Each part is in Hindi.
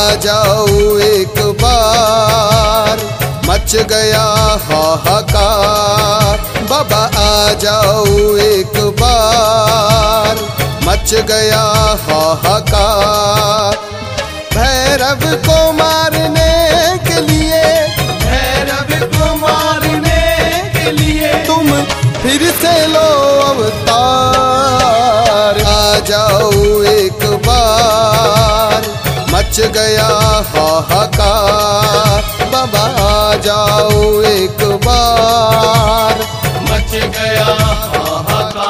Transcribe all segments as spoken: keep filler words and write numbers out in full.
आ जाओ एक बार, मच गया हाहाकार। बाबा आ जाओ एक बार, मच गया हाहाकार। भैरव को मारने के लिए, भैरव को मारने के लिए तुम फिर से लो अवतार। आ जाओ एक बार, मच गया हाहाकार। बाबा आ जाओ एक बार, मच गया हाहाकार।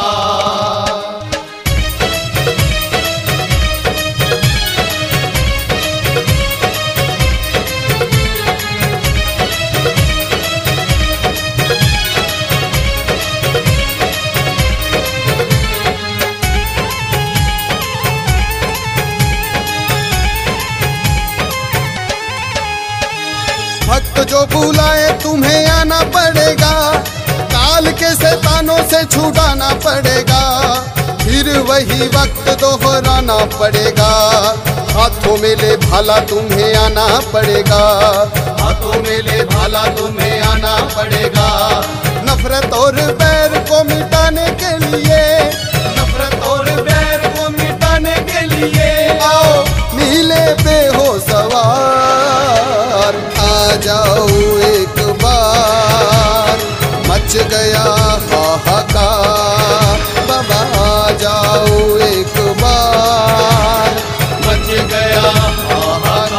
भक्त जो बुलाए तुम्हें आना पड़ेगा, काल के शैतानों से छुड़ाना पड़ेगा। फिर वही वक्त दोहराना पड़ेगा, हाथों में ले भाला तुम्हें आना पड़ेगा। हाथों में ले भाला तुम्हें आना पड़ेगा। नफरत और बैर को मिटाने के लिए, नफरत और बैर को मिटाने के लिए आओ नीले पे हो सवार। आ जाओ एक बार, मच गया हाहाकार। बाबा आ जाओ एक बार, मच गया हाहाकार।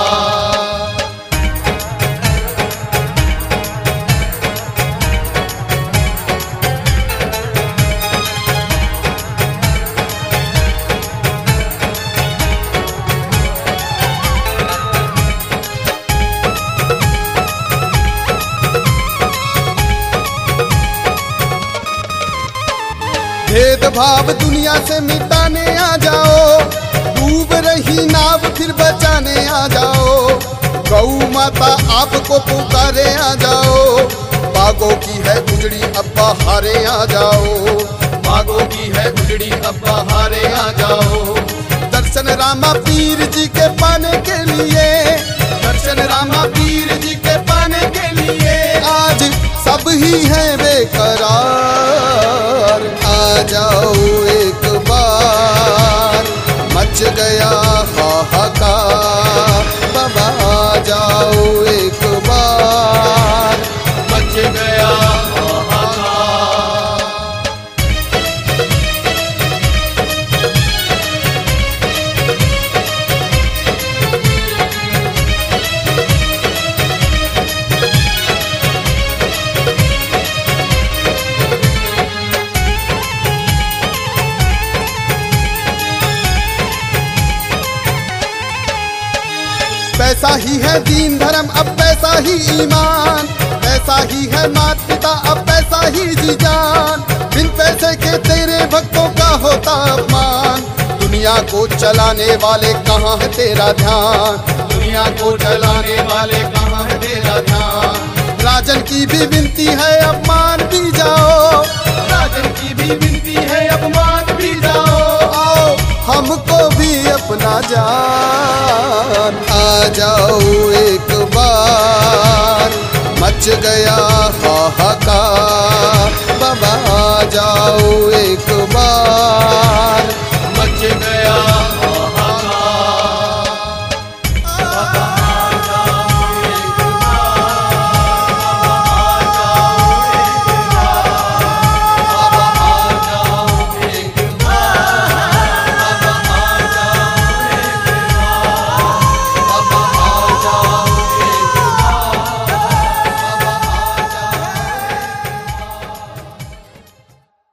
भेदभाव दुनिया से मिटाने आ जाओ, डूब रही नाव फिर बचाने आ जाओ। गौ माता आपको पुकारे आ जाओ, बागों की है उजड़ी अब बहारे आ जाओ। बागों की है उजड़ी अब बहारे आ जाओ। दर्शन रामा पीर जी के पाने के लिए, दर्शन रामा पीर जी के पाने के लिए आज सब ही है बेकरार। आ जाओ एक बार, मच गया हाहाकार। बाबा आ जाओ एक बार, मच गया हाहाकार। पैसा ही है दीन धर्म अब पैसा ही ईमान, पैसा ही है मात पिता अब पैसा ही जी जान। बिन पैसे के तेरे भक्तों का होता अपमान, दुनिया को चलाने वाले कहाँ है तेरा ध्यान। दुनिया को चलाने वाले कहाँ है तेरा ध्यान। राजन की भी विनती है अब मान भी जाओ, राजन की भी विनती है अब मान भी जाओ। आओ हमको भी अपना जान। आ जाओ एक बार, मच गया हाहाकार।